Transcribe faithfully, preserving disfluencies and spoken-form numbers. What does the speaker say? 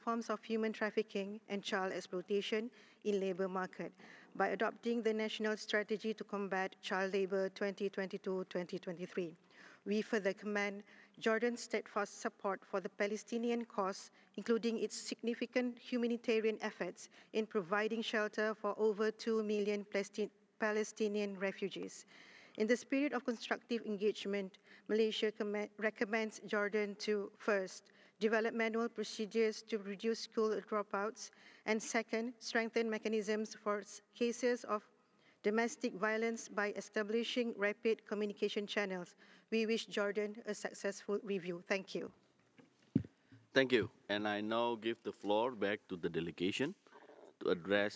forms of human trafficking and child exploitation in labour market by adopting the National Strategy to Combat Child Labour twenty twenty-two to twenty twenty-three. We further commend Jordan's steadfast support for the Palestinian cause, including its significant humanitarian efforts in providing shelter for over two million Palestinian refugees. In the spirit of constructive engagement, Malaysia recommends Jordan to, first, develop manual procedures to reduce school dropouts, and second, strengthen mechanisms for cases of domestic violence by establishing rapid communication channels. We wish Jordan a successful review. Thank you. Thank you. And I now give the floor back to the delegation to address